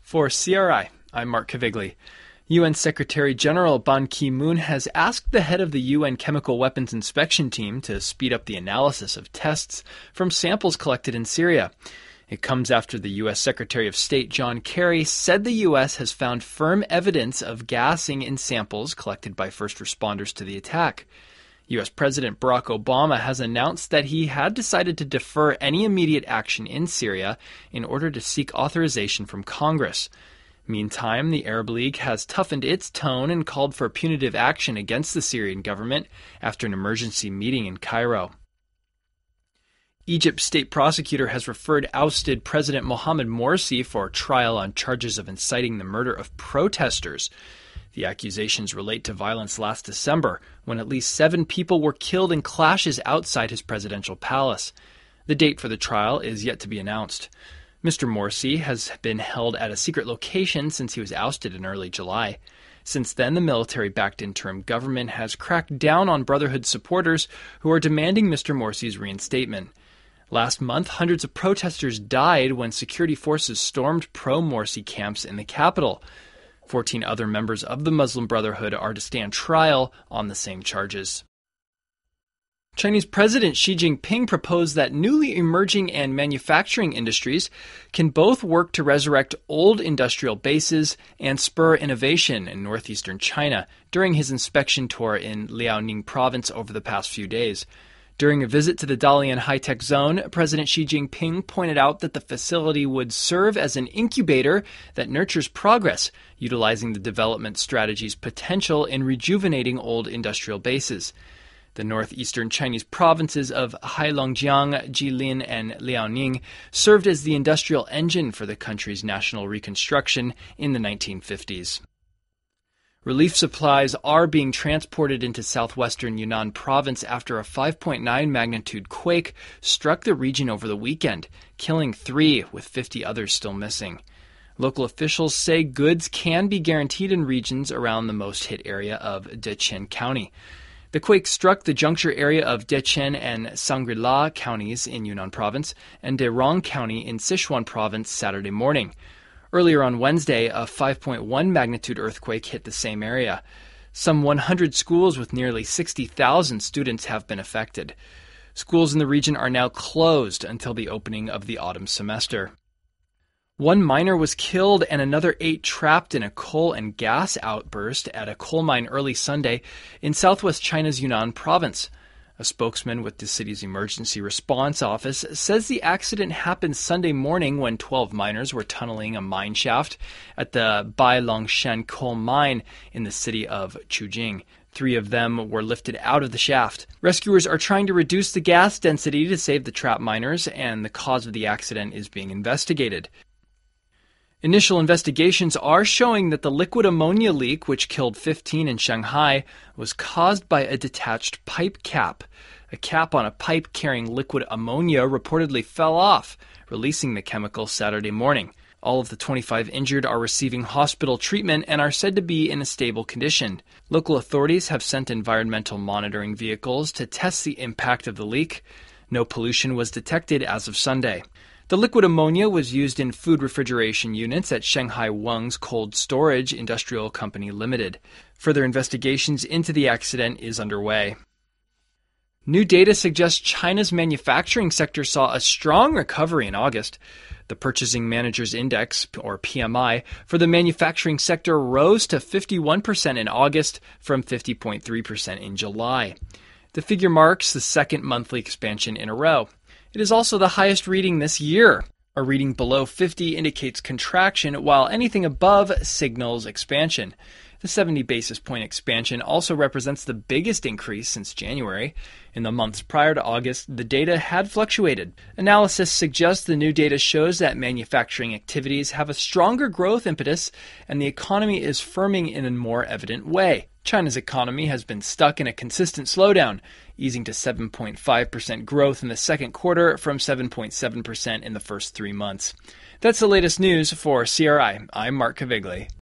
For CRI, I'm Mark Cavigli. UN Secretary General Ban Ki-moon has asked the head of the UN Chemical Weapons Inspection Team to speed up the analysis of tests from samples collected in Syria. It comes after the U.S. Secretary of State John Kerry said the U.S. has found firm evidence of gassing in samples collected by first responders to the attack. U.S. President Barack Obama has announced that he had decided to defer any immediate action in Syria in order to seek authorization from Congress. Meantime, the Arab League has toughened its tone and called for punitive action against the Syrian government after an emergency meeting in Cairo. Egypt's state prosecutor has referred ousted President Mohamed Morsi for trial on charges of inciting the murder of protesters. The accusations relate to violence last December, when at least 7 people were killed in clashes outside his presidential palace. The date for the trial is yet to be announced. Mr. Morsi has been held at a secret location since he was ousted in early July. Since then, the military-backed interim government has cracked down on Brotherhood supporters who are demanding Mr. Morsi's reinstatement. Last month, hundreds of protesters died when security forces stormed pro-Morsi camps in the capital. 14 other members of the Muslim Brotherhood are to stand trial on the same charges. Chinese President Xi Jinping proposed that newly emerging and manufacturing industries can both work to resurrect old industrial bases and spur innovation in northeastern China during his inspection tour in Liaoning province over the past few days. During a visit to the Dalian high-tech zone, President Xi Jinping pointed out that the facility would serve as an incubator that nurtures progress, utilizing the development strategy's potential in rejuvenating old industrial bases. The northeastern Chinese provinces of Heilongjiang, Jilin, and Liaoning served as the industrial engine for the country's national reconstruction in the 1950s. Relief supplies are being transported into southwestern Yunnan province after a 5.9 magnitude quake struck the region over the weekend, killing 3, with 50 others still missing. Local officials say goods can be guaranteed in regions around the most hit area of Dechen County. The quake struck the juncture area of Dechen and Shangri-La counties in Yunnan province and Derong County in Sichuan province Saturday morning. Earlier on Wednesday, a 5.1 magnitude earthquake hit the same area. Some 100 schools with nearly 60,000 students have been affected. Schools in the region are now closed until the opening of the autumn semester. 1 miner was killed and another 8 trapped in a coal and gas outburst at a coal mine early Sunday in southwest China's Yunnan province. A spokesman with the city's emergency response office says the accident happened Sunday morning when 12 miners were tunneling a mine shaft at the Bailongshan coal mine in the city of Chujing. 3 of them were lifted out of the shaft. Rescuers are trying to reduce the gas density to save the trapped miners, and the cause of the accident is being investigated. Initial investigations are showing that the liquid ammonia leak, which killed 15 in Shanghai, was caused by a detached pipe cap. A cap on a pipe carrying liquid ammonia reportedly fell off, releasing the chemical Saturday morning. All of the 25 injured are receiving hospital treatment and are said to be in a stable condition. Local authorities have sent environmental monitoring vehicles to test the impact of the leak. No pollution was detected as of Sunday. The liquid ammonia was used in food refrigeration units at Shanghai Weng's Cold Storage Industrial Company Limited. Further investigations into the accident is underway. New data suggests China's manufacturing sector saw a strong recovery in August. The Purchasing Managers' Index, or PMI, for the manufacturing sector rose to 51% in August from 50.3% in July. The figure marks the second monthly expansion in a row. It is also the highest reading this year. A reading below 50 indicates contraction, while anything above signals expansion. The 70 basis point expansion also represents the biggest increase since January. In the months prior to August, the data had fluctuated. Analysis suggests the new data shows that manufacturing activities have a stronger growth impetus, and the economy is firming in a more evident way. China's economy has been stuck in a consistent slowdown, easing to 7.5% growth in the second quarter from 7.7% in the first 3 months. That's the latest news for CRI. I'm Mark Cavigli.